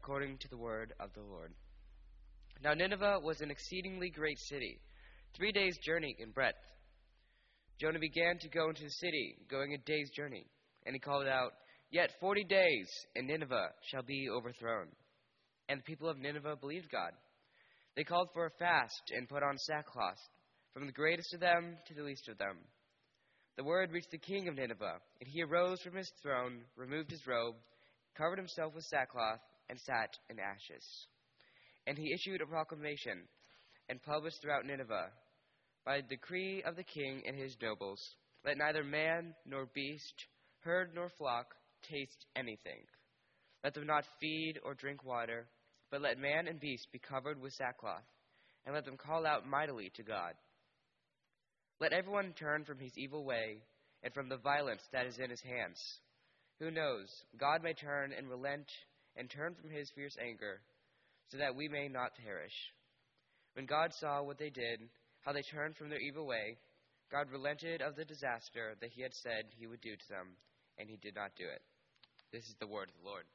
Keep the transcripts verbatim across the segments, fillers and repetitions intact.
according to the word of the Lord. Now Nineveh was an exceedingly great city, three days' journey in breadth. Jonah began to go into the city, going a day's journey, and he called out, "Yet forty days, and Nineveh shall be overthrown." And the people of Nineveh believed God. They called for a fast and put on sackcloth, from the greatest of them to the least of them. The word reached the king of Nineveh, and he arose from his throne, removed his robe, covered himself with sackcloth, and sat in ashes. And he issued a proclamation and published throughout Nineveh, by decree of the king and his nobles, let neither man nor beast, herd nor flock taste anything. Let them not feed or drink water, but let man and beast be covered with sackcloth, and let them call out mightily to God. Let everyone turn from his evil way and from the violence that is in his hands. Who knows, God may turn and relent and turn from his fierce anger, so that we may not perish. When God saw what they did, how they turned from their evil way, God relented of the disaster that he had said he would do to them, and he did not do it. This is the word of the Lord.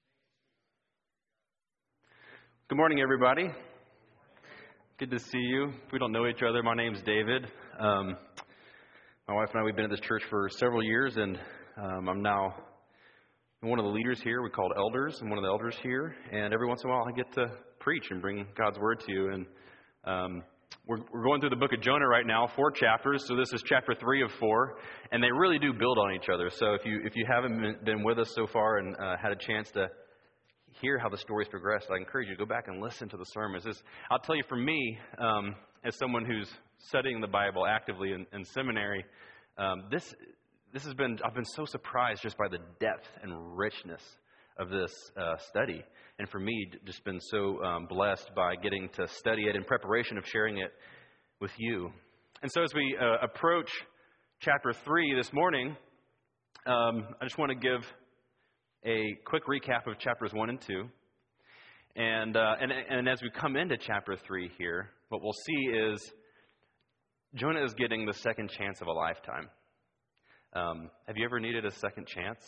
Good morning, everybody. Good to see you. If we don't know each other, my name's David. Um, my wife and I, we've been at this church for several years, and um, I'm now one of the leaders here. We call it elders. I'm one of the elders here, and every once in a while I get to preach and bring God's word to you. And um, we're, we're going through the book of Jonah right now, four chapters. So this is chapter three of four, and they really do build on each other. So if you if you haven't been, been with us so far and uh, had a chance to hear how the story's progressed, I encourage you to go back and listen to the sermons. It's, I'll tell you, for me, um, as someone who's studying the Bible actively in, in seminary, um, this this has been I've been so surprised just by the depth and richness of this uh, study, and for me, just been so um, blessed by getting to study it in preparation of sharing it with you. And so, as we uh, approach chapter three this morning, um, I just want to give a quick recap of chapters one and two. And, uh, and and as we come into chapter three here, what we'll see is Jonah is getting the second chance of a lifetime. Um, have you ever needed a second chance?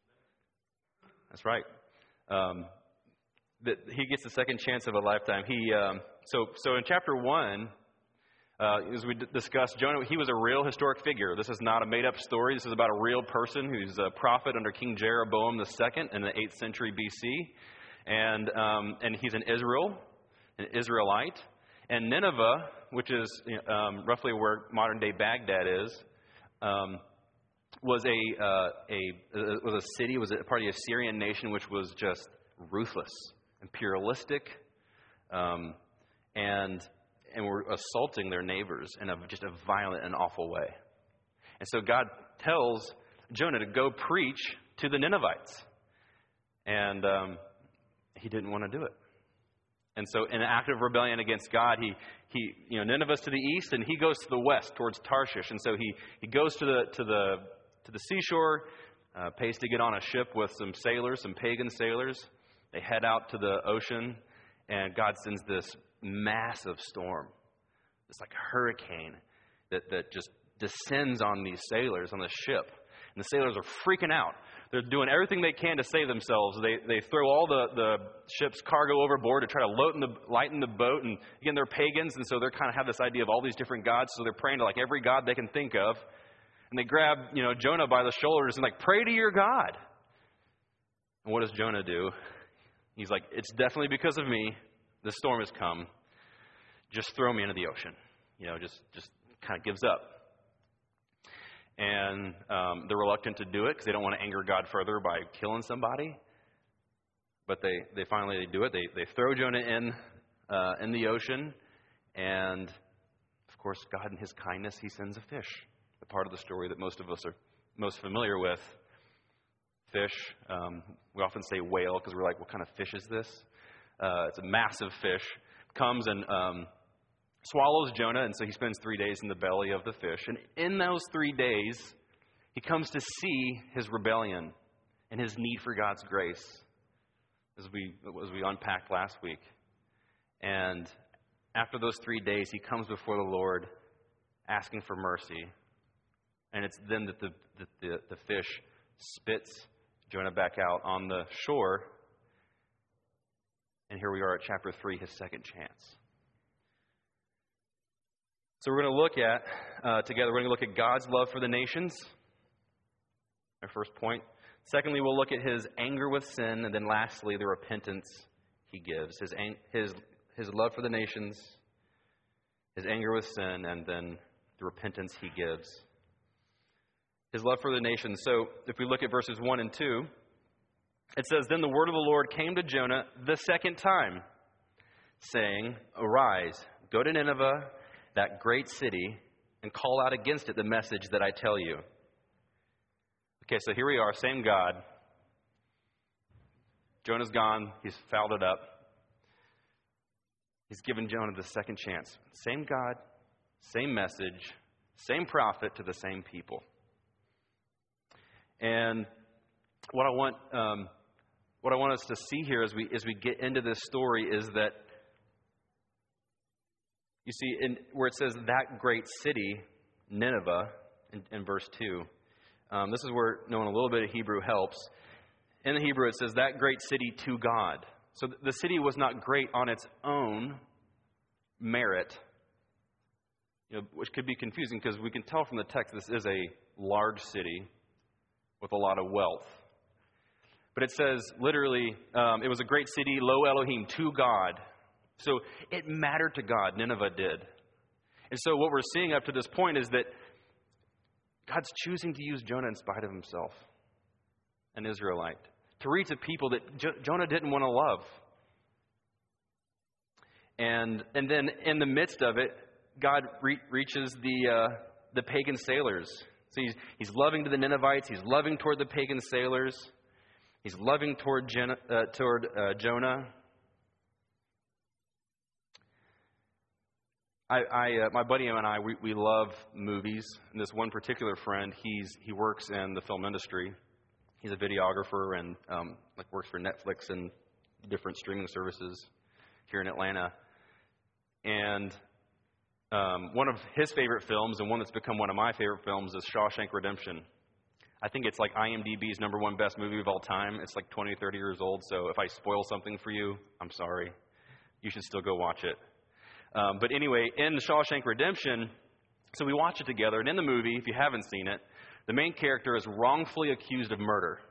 That's right. Um, that he gets the second chance of a lifetime. He um, so so in chapter one, uh, as we d- discussed, Jonah, he was a real historic figure. This is not a made-up story. This is about a real person who's a prophet under King Jeroboam the second in the eighth century B C, and um, and he's in Israel, an Israelite, and Nineveh, which is um, roughly where modern-day Baghdad is, um, was a uh, a uh, was a city, was a part of the Assyrian nation, which was just ruthless, imperialistic, um, and and were assaulting their neighbors in a, just a violent and awful way. And so God tells Jonah to go preach to the Ninevites. And um, he didn't want to do it. And so in an act of rebellion against God, he, he you know, Nineveh's to the east, and he goes to the west towards Tarshish. And so he, he goes to the to the to the seashore, uh, pays to get on a ship with some sailors, some pagan sailors. They head out to the ocean, and God sends this massive storm. It's like a hurricane that, that just descends on these sailors on the ship. And the sailors are freaking out. They're doing everything they can to save themselves. They they throw all the, the ship's cargo overboard to try to lighten the, lighten the boat. And again, they're pagans, and so they kind of have this idea of all these different gods. So they're praying to like every god they can think of. And they grab, you know, Jonah by the shoulders and like, pray to your God. And what does Jonah do? He's like, it's definitely because of me. The storm has come. Just throw me into the ocean. You know, just, just kind of gives up. And um, they're reluctant to do it because they don't want to anger God further by killing somebody. But they, they finally do it. They they throw Jonah in uh, in the ocean. And, of course, God in his kindness, he sends a fish. The part of the story that most of us are most familiar with. Fish. Um, we often say whale because we're like, what kind of fish is this? Uh, it's a massive fish. Comes and um, swallows Jonah, and so he spends three days in the belly of the fish. And in those three days, he comes to see his rebellion and his need for God's grace, as we as we unpacked last week. And after those three days, he comes before the Lord, asking for mercy. And it's then that the the, the, the fish spits Jonah back out on the shore. And here we are at chapter three, his second chance. So we're going to look at, uh, together, we're going to look at God's love for the nations, our first point. Secondly, we'll look at his anger with sin. And then lastly, the repentance he gives. His, his, his love for the nations, his anger with sin, and then the repentance he gives. His love for the nations. So if we look at verses one and two, it says, "Then the word of the Lord came to Jonah the second time, saying, 'Arise, go to Nineveh, that great city, and call out against it the message that I tell you.'" Okay, so here we are, same God. Jonah's gone. He's fouled it up. He's given Jonah the second chance. Same God, same message, same prophet to the same people. And what I want, um, what I want us to see here as we as we get into this story is that, you see, in, where it says that great city, Nineveh, in, in verse two, um, this is where knowing a little bit of Hebrew helps. In the Hebrew, it says that great city to God. So the city was not great on its own merit, you know, which could be confusing because we can tell from the text this is a large city with a lot of wealth. But it says literally, um, it was a great city, lo Elohim, to God. So it mattered to God, Nineveh did. And so what we're seeing up to this point is that God's choosing to use Jonah in spite of himself, an Israelite, to reach a people that jo- Jonah didn't want to love. And and then in the midst of it, God re- reaches the uh, the pagan sailors. So he's, he's loving to the Ninevites. He's loving toward the pagan sailors. He's loving toward, Jen, uh, toward uh, Jonah. I, I uh, my buddy and I, we, we love movies. And this one particular friend, he's he works in the film industry. He's a videographer and um, like works for Netflix and different streaming services here in Atlanta. And um, one of his favorite films, and one that's become one of my favorite films, is Shawshank Redemption. I think it's like IMDb's number one best movie of all time. It's like twenty, thirty years old, so if I spoil something for you, I'm sorry. You should still go watch it. Um, but anyway, in Shawshank Redemption, so we watch it together, and in the movie, if you haven't seen it, the main character is wrongfully accused of murder.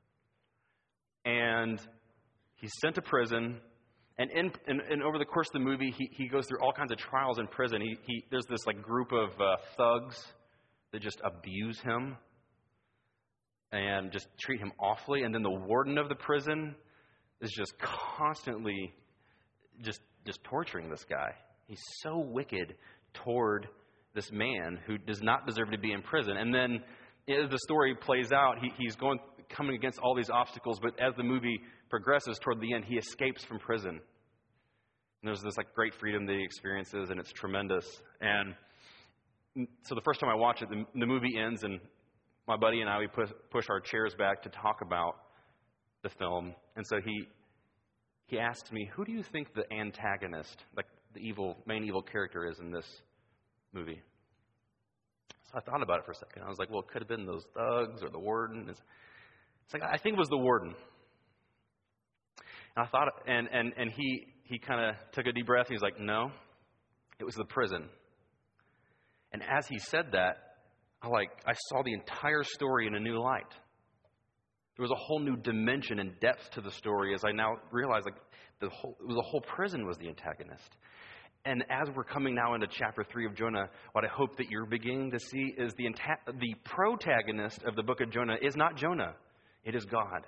And he's sent to prison, and in, and, and over the course of the movie, he, he goes through all kinds of trials in prison. He, he There's this like group of uh, thugs that just abuse him and just treat him awfully. And then the warden of the prison is just constantly just just torturing this guy. He's so wicked toward this man who does not deserve to be in prison. And then as the story plays out, he, he's going coming against all these obstacles, but as the movie progresses toward the end, he escapes from prison. And there's this like great freedom that he experiences, and it's tremendous. And so the first time I watch it, the, the movie ends, and my buddy and I, we push, push our chairs back to talk about the film. And so he he asks me, who do you think the antagonist, like the evil, main evil character is in this movie? So I thought about it for a second. I was like, well, it could have been those thugs or the warden. It's, it's like, I think it was the warden. And I thought, and and, and he, he kind of took a deep breath. He's like, no, it was the prison. And as he said that, I like I saw the entire story in a new light. There was a whole new dimension and depth to the story as I now realize like the whole the whole prison was the antagonist. And as we're coming now into chapter three of Jonah, what I hope that you're beginning to see is the anta- the protagonist of the book of Jonah is not Jonah. It is God.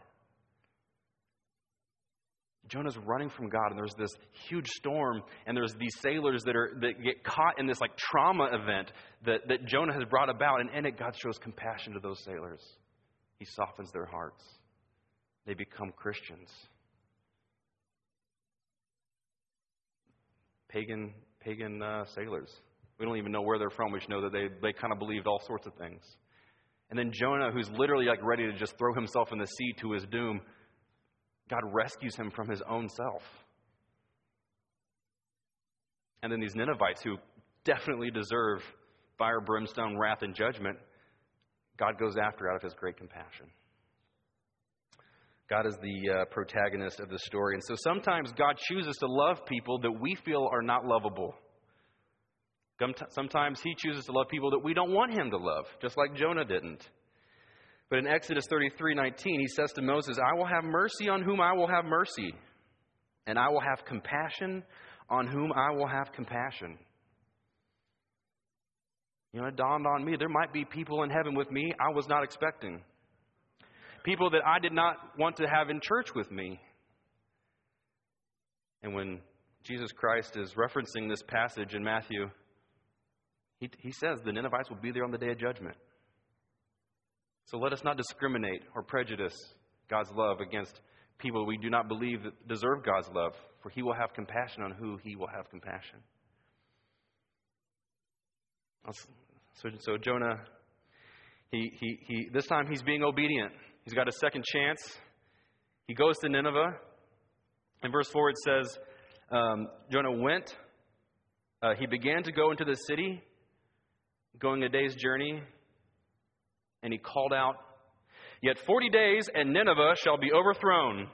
Jonah's running from God, and there's this huge storm, and there's these sailors that are that get caught in this like trauma event that, that Jonah has brought about, and in it God shows compassion to those sailors. He softens their hearts. They become Christians. Pagan pagan uh, sailors. We don't even know where they're from. We just know that they, they kind of believed all sorts of things. And then Jonah, who's literally like ready to just throw himself in the sea to his doom, God rescues him from his own self. And then these Ninevites, who definitely deserve fire, brimstone, wrath, and judgment, God goes after out of his great compassion. God is the uh, protagonist of the story. And so sometimes God chooses to love people that we feel are not lovable. Sometimes he chooses to love people that we don't want him to love, just like Jonah didn't. But in Exodus thirty-three nineteen, he says to Moses, I will have mercy on whom I will have mercy, and I will have compassion on whom I will have compassion. You know, it dawned on me, there might be people in heaven with me I was not expecting. People that I did not want to have in church with me. And when Jesus Christ is referencing this passage in Matthew, he, he says the Ninevites will be there on the day of judgment. So let us not discriminate or prejudice God's love against people we do not believe that deserve God's love, for he will have compassion on who he will have compassion. So, so Jonah, he, he, he, this time he's being obedient. He's got a second chance. He goes to Nineveh. In verse four it says, um, Jonah went, uh, he began to go into the city, going a day's journey, and he called out, yet forty days and Nineveh shall be overthrown.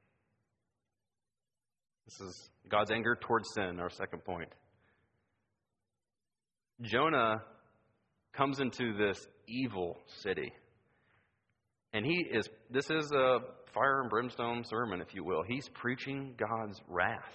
This is God's anger towards sin, our second point. Jonah comes into this evil city. And he is, this is a fire and brimstone sermon, if you will. He's preaching God's wrath.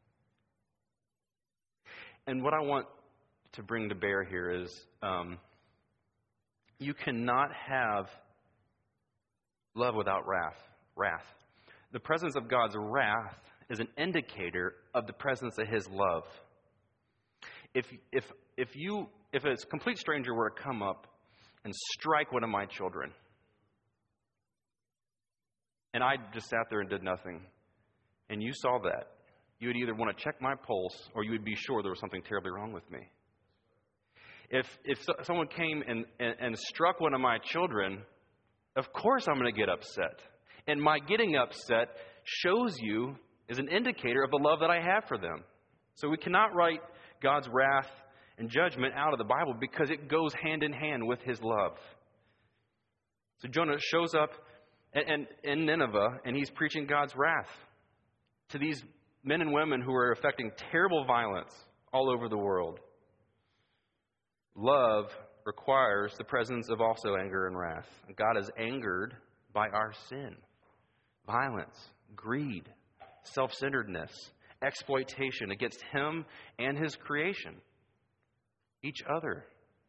And what I want to bring to bear here is, um, you cannot have love without wrath. Wrath. The presence of God's wrath is an indicator of the presence of his love. If if if you if a complete stranger were to come up and strike one of my children, and I just sat there and did nothing, and you saw that, you would either want to check my pulse or you would be sure there was something terribly wrong with me. If if so, someone came and, and, and struck one of my children, of course I'm going to get upset. And my getting upset shows you, is an indicator of the love that I have for them. So we cannot write God's wrath and judgment out of the Bible because it goes hand in hand with his love. So Jonah shows up and, and, in Nineveh, and he's preaching God's wrath to these men and women who are affecting terrible violence all over the world. Love requires the presence of also anger and wrath. God is angered by our sin, violence, greed, self-centeredness, exploitation against him and his creation, each other.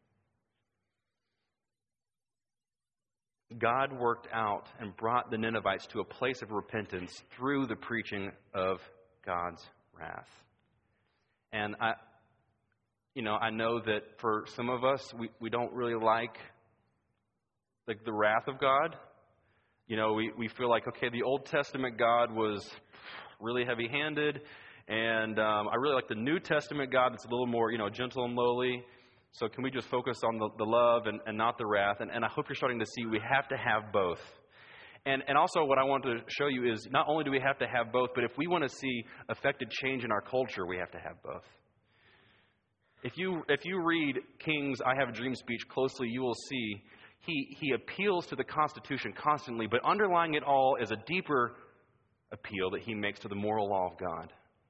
God worked out and brought the Ninevites to a place of repentance through the preaching of God's wrath. And I, you know, I know that for some of us, we, we don't really like, like the wrath of God. You know, we, we feel like, okay, the Old Testament God was really heavy-handed, and um, I really like the New Testament God that's a little more, you know, gentle and lowly. So can we just focus on the, the love and, and not the wrath? And, and I hope you're starting to see we have to have both. And and also what I want to show you is not only do we have to have both, but if we want to see effective change in our culture, we have to have both. If you if you read King's I Have a Dream speech closely, you will see he, he appeals to the Constitution constantly, but underlying it all is a deeper appeal that he makes to the moral law of God.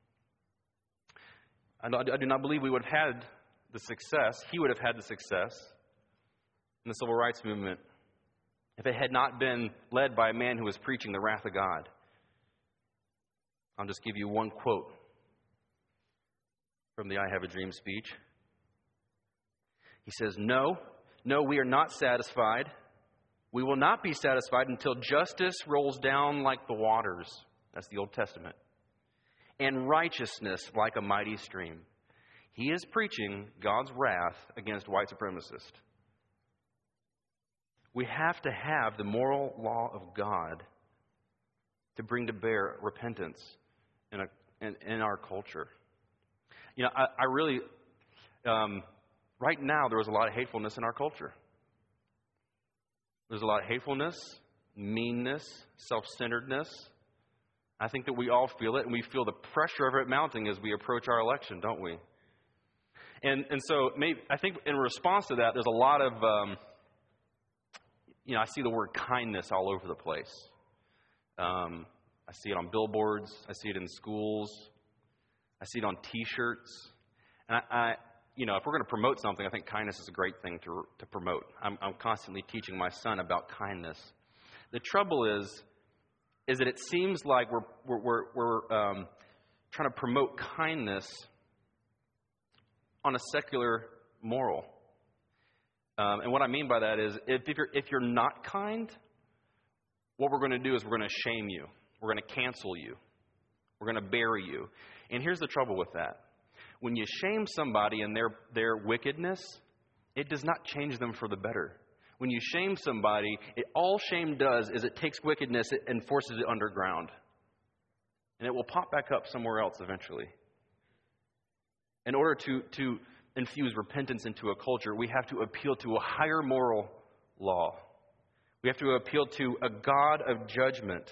I do not believe we would have had the success, he would have had the success in the civil rights movement if it had not been led by a man who was preaching the wrath of God. I'll just give you one quote from the I Have a Dream speech. He says, No, no, we are not satisfied. We will not be satisfied until justice rolls down like the waters. That's the Old Testament. And righteousness like a mighty stream. He is preaching God's wrath against white supremacists. We have to have the moral law of God to bring to bear repentance in, a, in, in our culture. You know, I, I really, um, right now there is a lot of hatefulness in our culture. There's a lot of hatefulness, meanness, self-centeredness. I think that we all feel it, and we feel the pressure of it mounting as we approach our election, don't we? And and so maybe I think in response to that, there's a lot of, um, you know, I see the word kindness all over the place. Um, I see it on billboards. I see it in schools. I see it on T-shirts. And I, I you know, if we're going to promote something, I think kindness is a great thing to to promote. I'm, I'm constantly teaching my son about kindness. The trouble is, is that it seems like we're we're we're, we're um, trying to promote kindness on a secular moral. Um, and what I mean by that is, if, if you're if you're not kind, what we're going to do is we're going to shame you. We're going to cancel you. We're going to bury you. And here's the trouble with that. When you shame somebody and their their wickedness, it does not change them for the better. When you shame somebody, it, all shame does is it takes wickedness and forces it underground. And it will pop back up somewhere else eventually. In order to, to infuse repentance into a culture, we have to appeal to a higher moral law. We have to appeal to a God of judgment.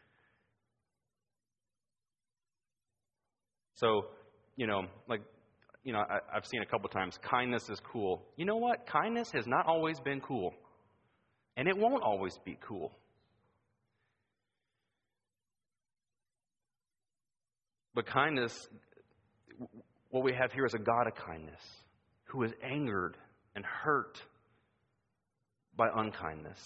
So, you know, like, you know, I, I've seen a couple times, kindness is cool. You know what? Kindness has not always been cool. And it won't always be cool. But kindness, what we have here is a God of kindness who is angered and hurt by unkindness.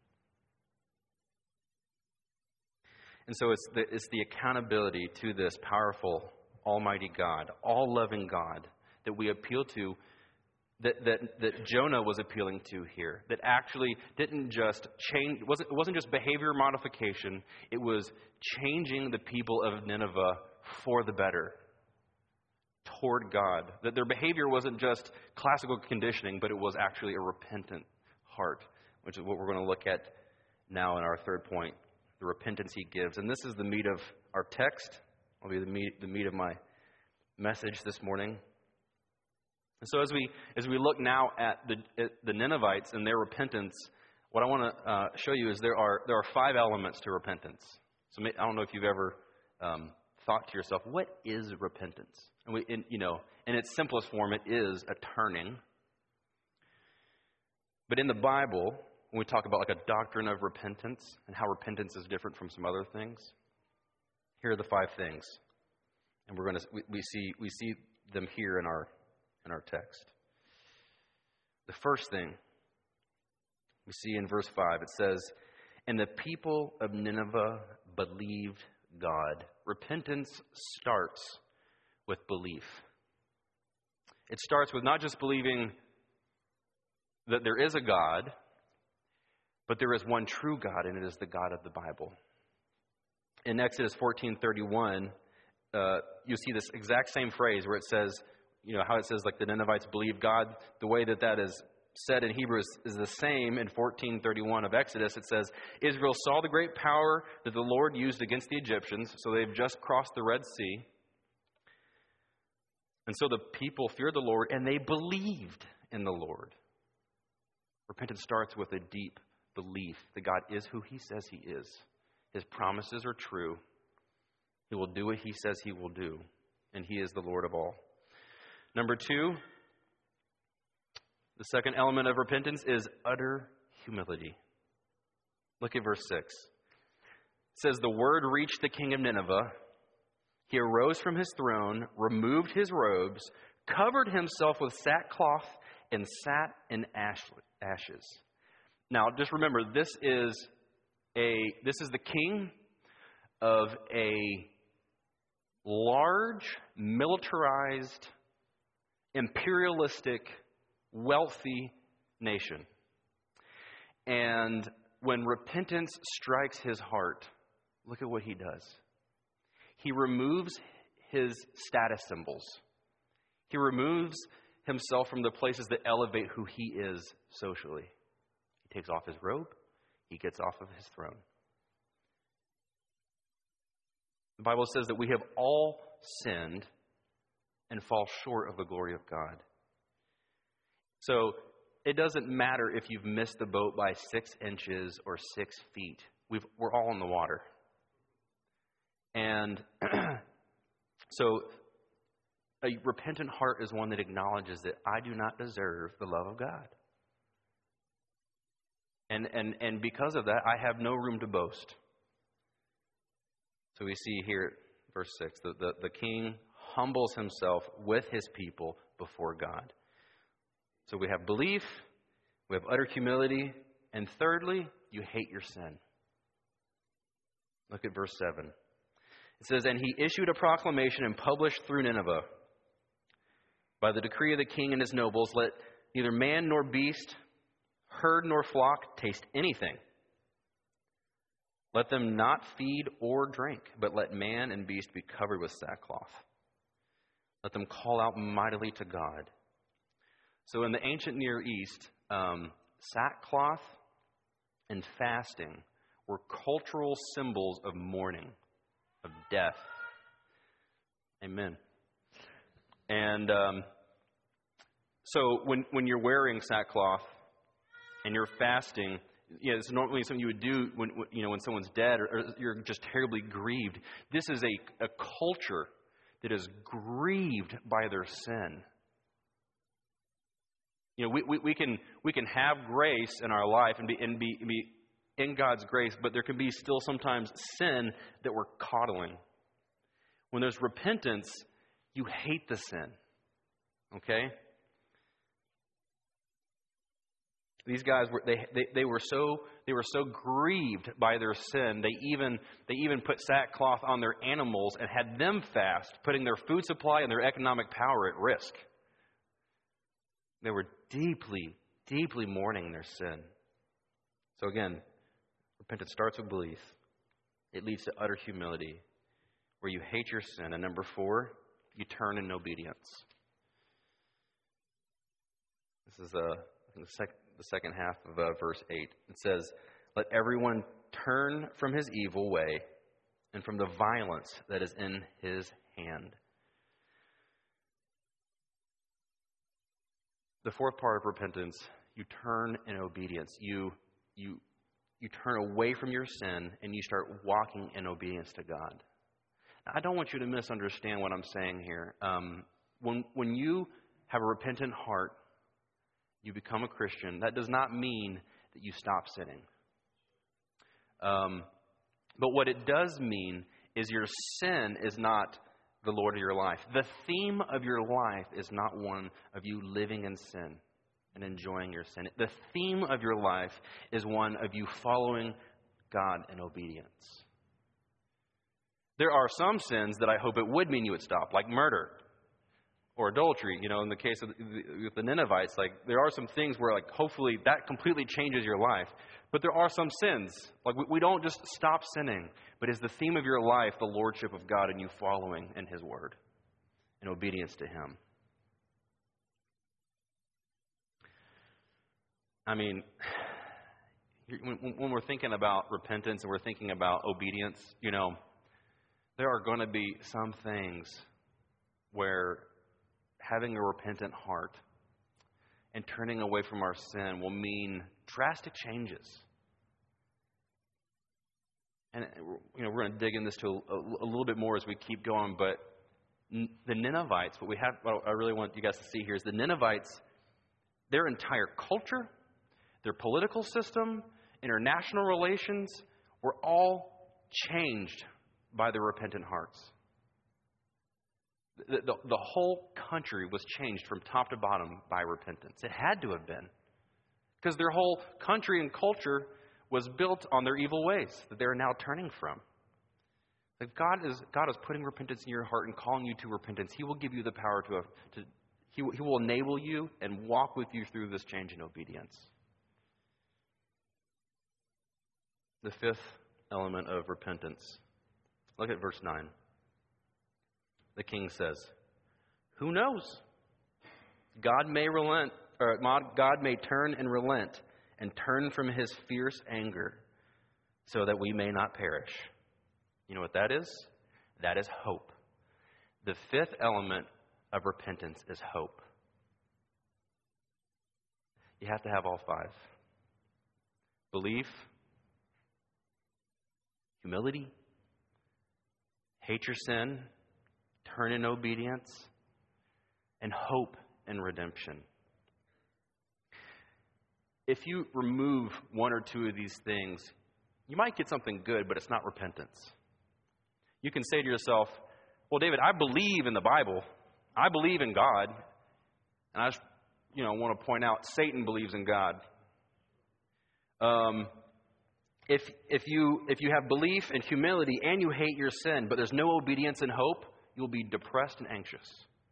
And so it's the, it's the accountability to this powerful, almighty God, all-loving God that we appeal to, that, that, that Jonah was appealing to here, that actually didn't just change, it wasn't, it wasn't just behavior modification, it was changing the people of Nineveh for the better, toward God. That their behavior wasn't just classical conditioning, but it was actually a repentant heart, which is what we're going to look at now in our third point, the repentance he gives. And this is the meat of our text. Will be the meat, the meat of my message this morning. And so as we as we look now at the at the Ninevites and their repentance, what I want to uh, show you is there are there are five elements to repentance. So I don't know if you've ever um, thought to yourself, what is repentance? And we, in, you know, in its simplest form, it is a turning. But in the Bible, when we talk about like a doctrine of repentance and how repentance is different from some other things, here are the five things, and we're going to we, we see we see them here in our in our text. The first thing we see in verse five, it says, "And the people of Nineveh believed God." Repentance starts with belief. It starts with not just believing that there is a God, but there is one true God, and it is the God of the Bible. In Exodus fourteen thirty-one, uh, you see this exact same phrase where it says, you know, how it says like the Ninevites believe God. The way that that is said in Hebrew is, is the same in fourteen thirty-one of Exodus. It says, Israel saw the great power that the Lord used against the Egyptians, so they've just crossed the Red Sea. And so the people feared the Lord, and they believed in the Lord. Repentance starts with a deep belief that God is who he says he is. His promises are true. He will do what he says he will do. And he is the Lord of all. Number two, the second element of repentance is utter humility. Look at verse six. It says, "The word reached the king of Nineveh. He arose from his throne, removed his robes, covered himself with sackcloth, and sat in ashes." Now, just remember, this is a this is the king of a large, militarized, imperialistic, wealthy nation. And when repentance strikes his heart, look at what he does. He removes his status symbols. He removes himself from the places that elevate who he is socially. He takes off his robe. He gets off of his throne. The Bible says that we have all sinned and fall short of the glory of God. So it doesn't matter if you've missed the boat by six inches or six feet. We've, we're all in the water. And so a repentant heart is one that acknowledges that I do not deserve the love of God. And, and, and because of that, I have no room to boast. So we see here, verse six, the, the, the king humbles himself with his people before God. So we have belief, we have utter humility, and thirdly, you hate your sin. Look at verse seven. It says, "And he issued a proclamation and published through Nineveh, by the decree of the king and his nobles, let neither man nor beast, herd nor flock taste anything. Let them not feed or drink, but let man and beast be covered with sackcloth. Let them call out mightily to God." So in the ancient Near East, um, sackcloth and fasting were cultural symbols of mourning, of death. Amen. And um, so when when you're wearing sackcloth and you're fasting, you know, it's normally something you would do when you know when someone's dead or, or you're just terribly grieved. This is a, a culture that is grieved by their sin. You know, we, we, we can we can have grace in our life and be and be, be in God's grace, but there can be still sometimes sin that we're coddling. When there's repentance, you hate the sin. Okay? These guys were they, they they were so they were so grieved by their sin. They even they even put sackcloth on their animals and had them fast, putting their food supply and their economic power at risk. They were deeply, deeply mourning their sin. So again, repentance starts with belief. It leads to utter humility, where you hate your sin. And number four, you turn in obedience. This is uh, I think the, sec- the second half of uh, verse eight. It says, "Let everyone turn from his evil way and from the violence that is in his hand." The fourth part of repentance, you turn in obedience. You you you turn away from your sin and you start walking in obedience to God. Now, I don't want you to misunderstand what I'm saying here. Um, when when you have a repentant heart, you become a Christian. That does not mean that you stop sinning. Um, but what it does mean is your sin is not the Lord of your life. The theme of your life is not one of you living in sin and enjoying your sin. The theme of your life is one of you following God in obedience. There are some sins that I hope it would mean you would stop, like murder or adultery. You know, in the case of the, with the Ninevites, like there are some things where, like, hopefully that completely changes your life. But there are some sins. Like we, we don't just stop sinning, but is the theme of your life the lordship of God and you following in His word in obedience to Him? I mean, when, when we're thinking about repentance and we're thinking about obedience, you know, there are going to be some things where having a repentant heart and turning away from our sin will mean drastic changes. And, you know, we're going to dig into this to a, a little bit more as we keep going, but the Ninevites, what we have, what I really want you guys to see here is the Ninevites, their entire culture, their political system, international relations were all changed by their repentant hearts. The, the, the whole country was changed from top to bottom by repentance. It had to have been. Because their whole country and culture was built on their evil ways that they're now turning from. If God is God is putting repentance in your heart and calling you to repentance, He will give you the power to, to he, he will enable you and walk with you through this change in obedience. The fifth element of repentance. Look at verse nine. The king says, "Who knows? God may relent, or God may turn and relent and turn from His fierce anger so that we may not perish." You know what that is? That is hope. The fifth element of repentance is hope. You have to have all five. Belief, humility, hate your sin, turn in obedience, and hope in redemption. If you remove one or two of these things, you might get something good, but it's not repentance. You can say to yourself, well, David, I believe in the Bible. I believe in God. And I just, you know, want to point out Satan believes in God. Um, if if you if you have belief and humility and you hate your sin, but there's no obedience and hope, you'll be depressed and anxious.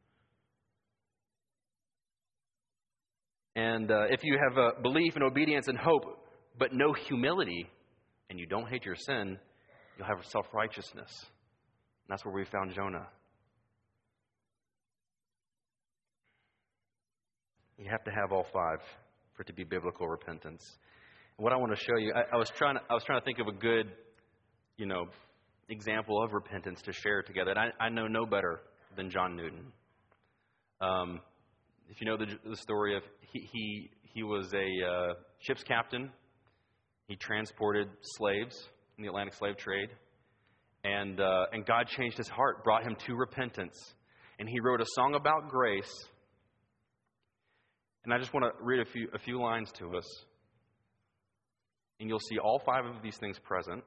And uh, if you have a belief and obedience and hope, but no humility, and you don't hate your sin, you'll have self-righteousness. And that's where we found Jonah. You have to have all five for it to be biblical repentance. And what I want to show you, I, I was trying to, I was trying to think of a good, you know, example of repentance to share together. And I, I know no better than John Newton. Um, if you know the, the story of he he he was a uh, ship's captain. He transported slaves in the Atlantic slave trade, and uh, and God changed his heart, brought him to repentance, and he wrote a song about grace. And I just want to read a few a few lines to us, and you'll see all five of these things present.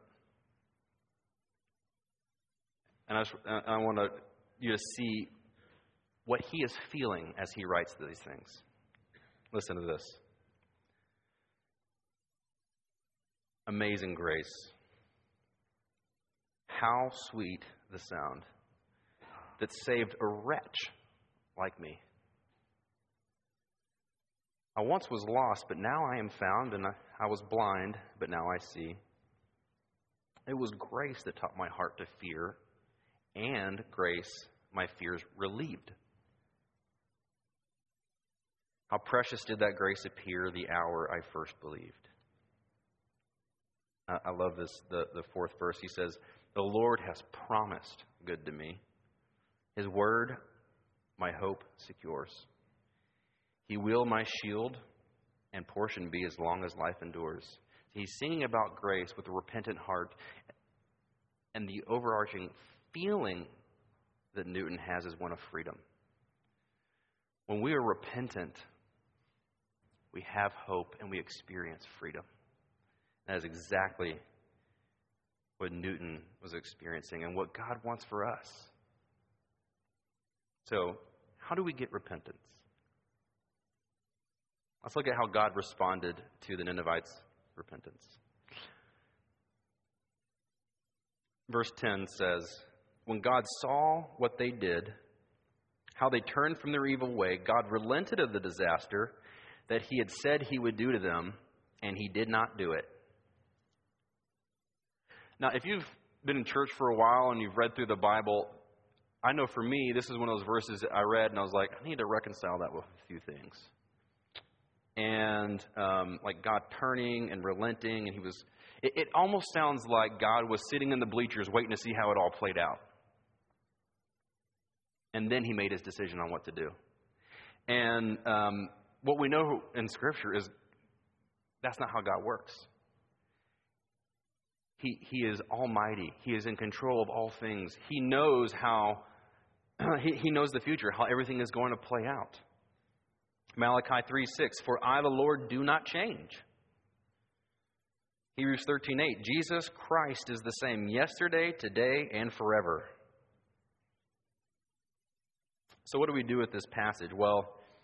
And I, just, I want to, you to see what he is feeling as he writes these things. Listen to this. Amazing grace. How sweet the sound that saved a wretch like me. I once was lost, but now I am found, and I, I was blind, but now I see. It was grace that taught my heart to fear, and grace my fears relieved. How precious did that grace appear the hour I first believed. I, I love this, the, the fourth verse. He says, the Lord has promised good to me. His word, my hope secures. He will my shield and portion be as long as life endures. He's singing about grace with a repentant heart. And the overarching feeling that Newton has is one of freedom. When we are repentant, we have hope and we experience freedom. That is exactly what Newton was experiencing and what God wants for us. So, how do we get repentance? Let's look at how God responded to the Ninevites' repentance. Verse ten says, when God saw what they did, how they turned from their evil way, God relented of the disaster that he had said he would do to them, and he did not do it. Now, if you've been in church for a while and you've read through the Bible, I know for me, this is one of those verses that I read, and I was like, I need to reconcile that with a few things. And um, like God turning and relenting, and he was, it, it almost sounds like God was sitting in the bleachers waiting to see how it all played out. And then he made his decision on what to do. And um, what we know in Scripture is that's not how God works. He, he is almighty. He is in control of all things. He knows how, he, he knows the future, how everything is going to play out. Malachi three six, for I, the Lord, do not change. Hebrews thirteen eight, Jesus Christ is the same yesterday, today, and forever. So what do we do with this passage? Well,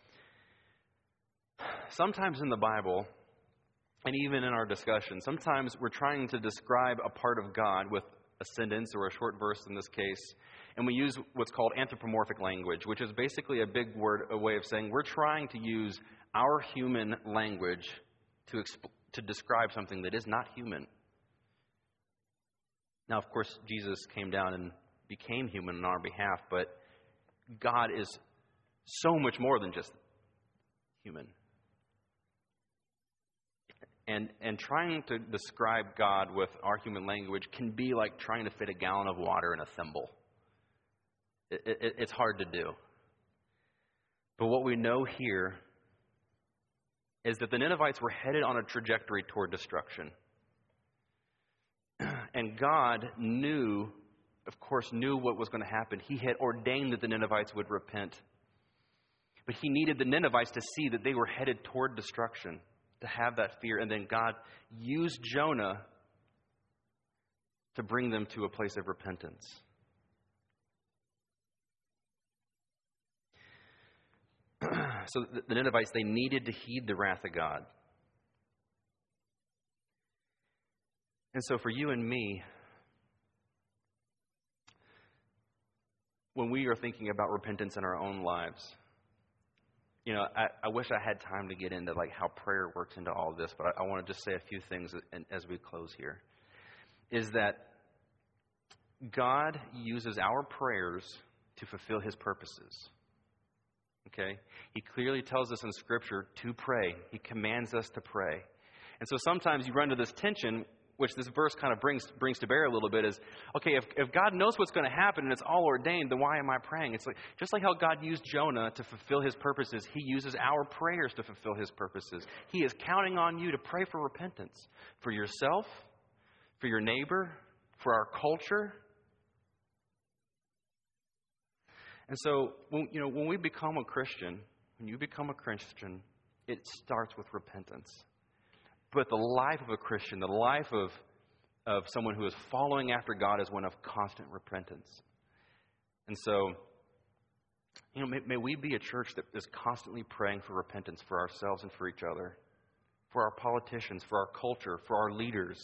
sometimes in the Bible, and even in our discussion, sometimes we're trying to describe a part of God with a sentence or a short verse in this case, and we use what's called anthropomorphic language, which is basically a big word, a way of saying we're trying to use our human language to exp- to describe something that is not human. Now, of course, Jesus came down and became human on our behalf, but God is so much more than just human. And and trying to describe God with our human language can be like trying to fit a gallon of water in a thimble. It, it, it's hard to do. But what we know here is that the Ninevites were headed on a trajectory toward destruction. And God knew, of course, knew what was going to happen. He had ordained that the Ninevites would repent. But he needed the Ninevites to see that they were headed toward destruction, to have that fear. And then God used Jonah to bring them to a place of repentance. So the, the Ninevites, they needed to heed the wrath of God. And so for you and me, when we are thinking about repentance in our own lives, you know, I, I wish I had time to get into like how prayer works into all of this, but I, I want to just say a few things as we close here. Is that God uses our prayers to fulfill His purposes. Okay? He clearly tells us in Scripture to pray. He commands us to pray. And so sometimes you run into this tension, which this verse kind of brings brings to bear a little bit, is, okay, if, if God knows what's going to happen and it's all ordained, then why am I praying? It's like just like how God used Jonah to fulfill His purposes, He uses our prayers to fulfill His purposes. He is counting on you to pray for repentance for yourself, for your neighbor, for our culture. And so, when, you know, when we become a Christian, when you become a Christian, it starts with repentance. But the life of a Christian, the life of, of someone who is following after God is one of constant repentance. And so, you know, may, may we be a church that is constantly praying for repentance for ourselves and for each other, for our politicians, for our culture, for our leaders,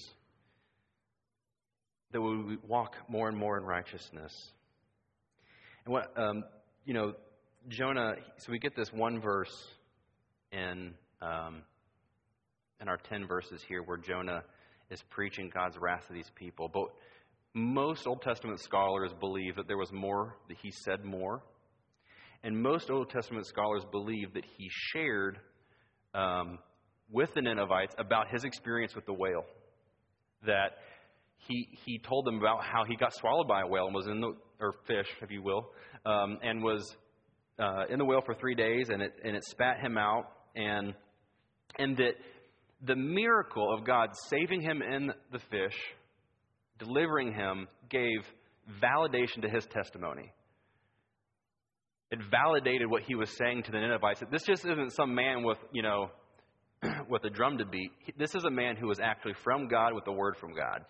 that we walk more and more in righteousness. And what, um, you know, Jonah, so we get this one verse in um, in our ten verses here where Jonah is preaching God's wrath to these people. But most Old Testament scholars believe that there was more, that he said more. And most Old Testament scholars believe that he shared um, with the Ninevites about his experience with the whale. That he he told them about how he got swallowed by a whale and was in the, or fish, if you will, um, and was uh, in the whale for three days, and it and it spat him out, and and that the miracle of God saving him in the fish, delivering him, gave validation to his testimony. It validated what he was saying to the Ninevites. That this just isn't some man with, you know, with a drum to beat. This is a man who was actually from God with the word from God.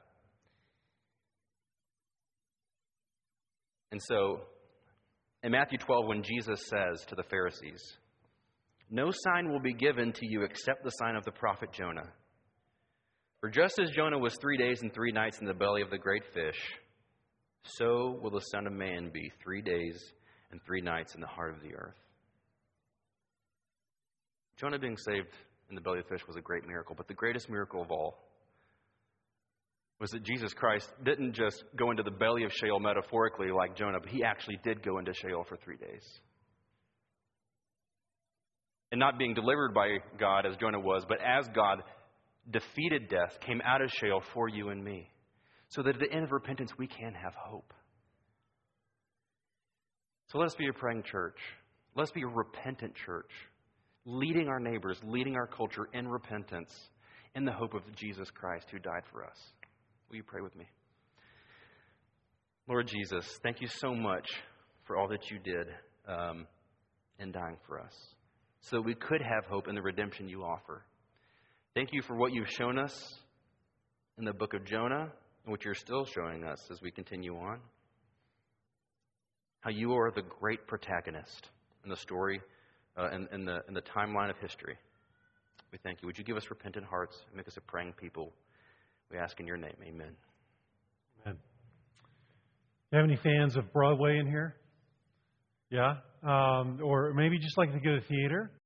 And so, in Matthew twelve, when Jesus says to the Pharisees, "No sign will be given to you except the sign of the prophet Jonah. For just as Jonah was three days and three nights in the belly of the great fish, so will the Son of Man be three days and three nights in the heart of the earth." Jonah being saved in the belly of the fish was a great miracle, but the greatest miracle of all was that Jesus Christ didn't just go into the belly of Sheol metaphorically like Jonah, but he actually did go into Sheol for three days. And not being delivered by God as Jonah was, but as God defeated death, came out of Sheol for you and me. So that at the end of repentance, we can have hope. So let us be a praying church. Let us be a repentant church, leading our neighbors, leading our culture in repentance, in the hope of Jesus Christ who died for us. Will you pray with me? Lord Jesus, thank you so much for all that you did um, in dying for us, so that we could have hope in the redemption you offer. Thank you for what you've shown us in the book of Jonah, and what you're still showing us as we continue on. How you are the great protagonist in the story, uh, in, in, the, in the timeline of history. We thank you. Would you give us repentant hearts and make us a praying people? We ask in your name. Amen. Amen. You have any fans of Broadway in here? Yeah? Um, or maybe just like to go to the theater?